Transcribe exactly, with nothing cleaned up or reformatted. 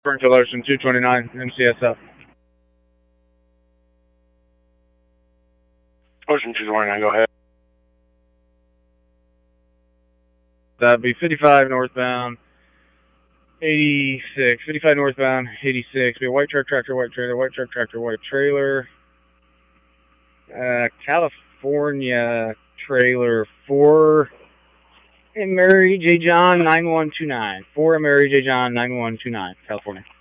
Springfield Ocean two twenty-nine, M C S F. Ocean two twenty-nine, go ahead. That'd be fifty-five northbound, eighty-six. fifty-five northbound, eighty-six. Be a white truck, tractor, white trailer, white truck, tractor, white trailer. Uh, California trailer four and Mary J. John nine one two nine. four and Mary J. John nine one two nine, California.